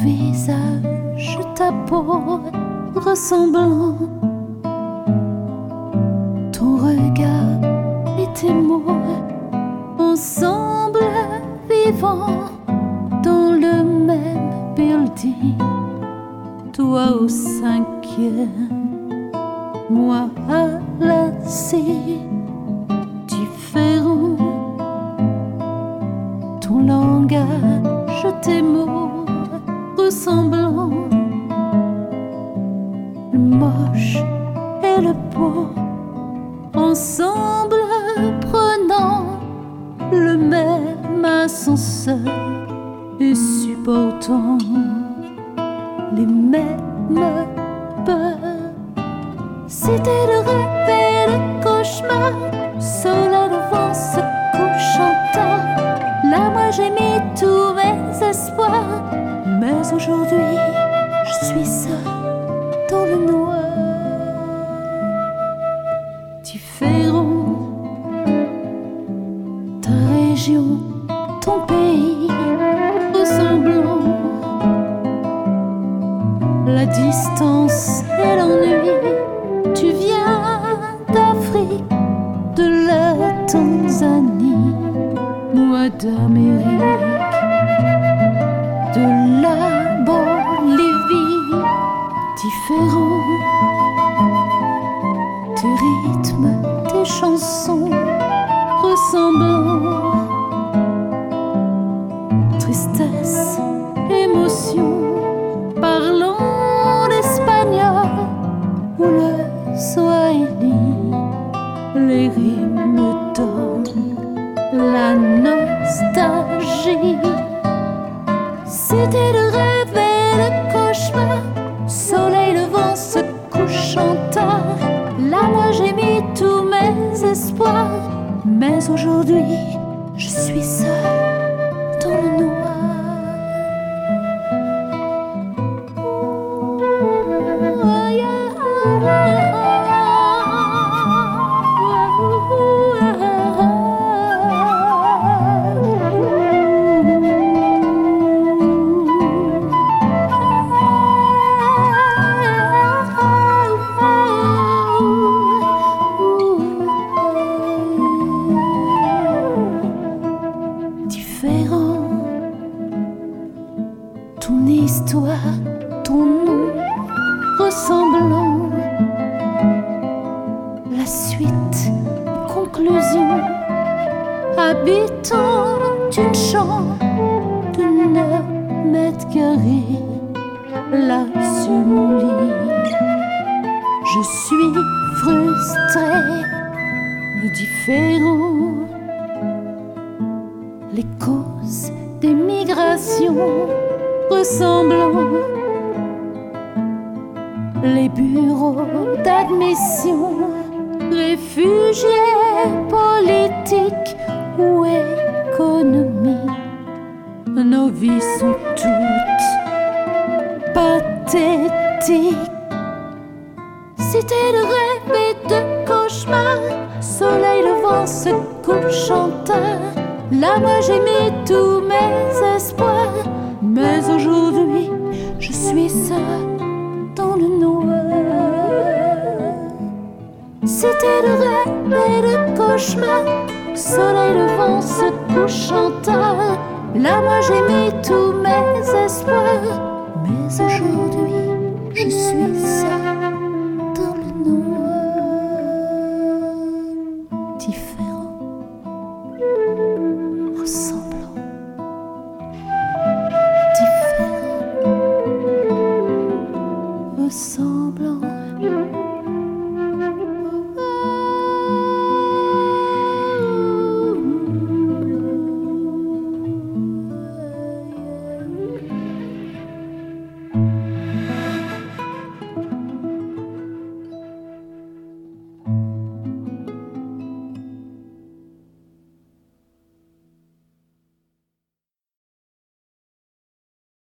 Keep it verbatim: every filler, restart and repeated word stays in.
visage, ta peau ressemblant, ton regard et tes mots ensemble vivant dans le même building. Toi au cinquième, moi à la six, différent. Ton langage, tes mots ressemblants, le moche et le beau ensemble prenant le même ascenseur et supportant les mêmes peurs. C'était le rêve et le cauchemar, soleil devant se couchant tard. Là moi j'ai mis tous mes espoirs, mais aujourd'hui je suis seul dans le noir. Différent, ta région, ton pays ressemblant, la distance et l'ennui. Tu viens d'Afrique, de la Tanzanie, moi d'Amérique, de la Bolivie. Différent, tes rythmes, tes chansons ressemblants, tristesse, émotion, parlant l'espagnol ou le swahili. Les rimes donnent la nostalgie. C'était le rêve et le cauchemar, soleil levant se couchant tard. Là moi j'ai mis tous mes espoirs, mais aujourd'hui je suis seul dans le noir. Différent, ton histoire, ton nom ressemblant, la suite, conclusion, habitant d'une chambre de neuf mètres carrés, là sur mon lit, je suis frustré, différent. Les causes des migrations ressemblant, les bureaux d'admission, réfugiés politiques ou économie. Nos vies sont toutes pathétiques. C'était de rêve et de cauchemar, soleil levant se couchant tard. Là moi j'ai mis tous mes espoirs, mais aujourd'hui je suis seul dans le noir. C'était le rêve et le cauchemar, soleil levant se couchant tard. Là moi j'ai mis tous mes espoirs, mais aujourd'hui je suis seul